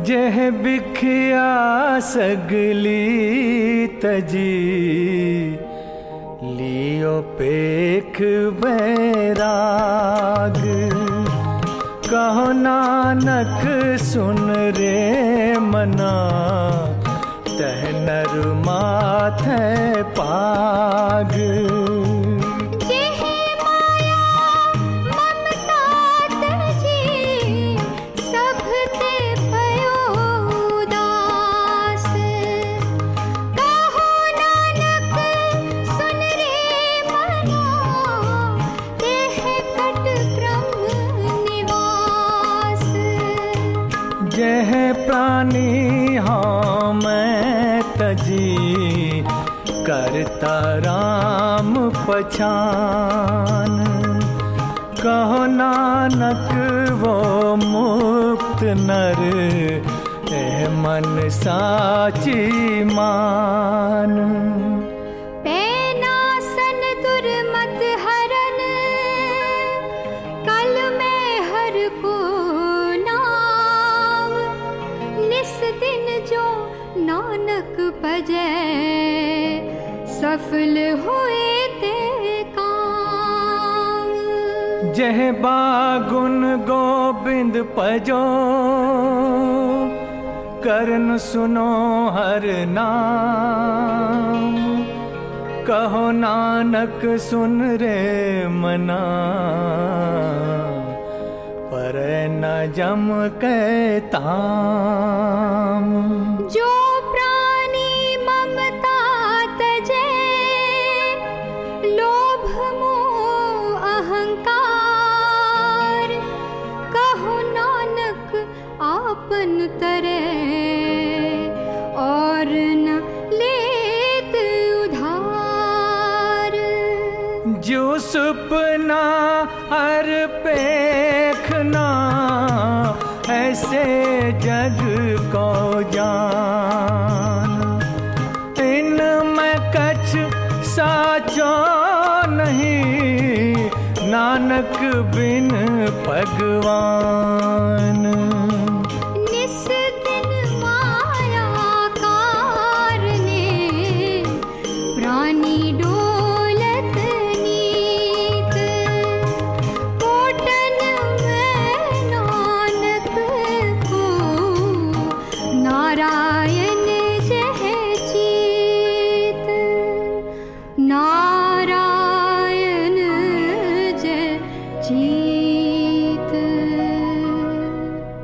जह बिखिया सगली तजी लियो पेख बैराग। कहो नानक सुन रे मना तह नर माथे पाग। जह प्राणी हाँ मैं तजी करता राम पहचान। कहो नानक वो मुक्त नर एह मन साची मान। नानक भजै सफल होए ते काम। जह बागुन गोबिंद भजो करन सुनो हर नाम। कहो नानक सुन रे मना पर न जम के ताम। जो प्राणी ममता तजे लोभ मोह अहंकार। कहो नानक आपन तरे और न लेत उधार। जो सुपना हर पेखना ऐसे जग को जान। इनमें कछ साचो नहीं नानक बिन भगवान। निस दिन माया कारने प्राणी डोलत नीत। कोटन में नानक को नारायण जह चीत। नारायण जय चीत।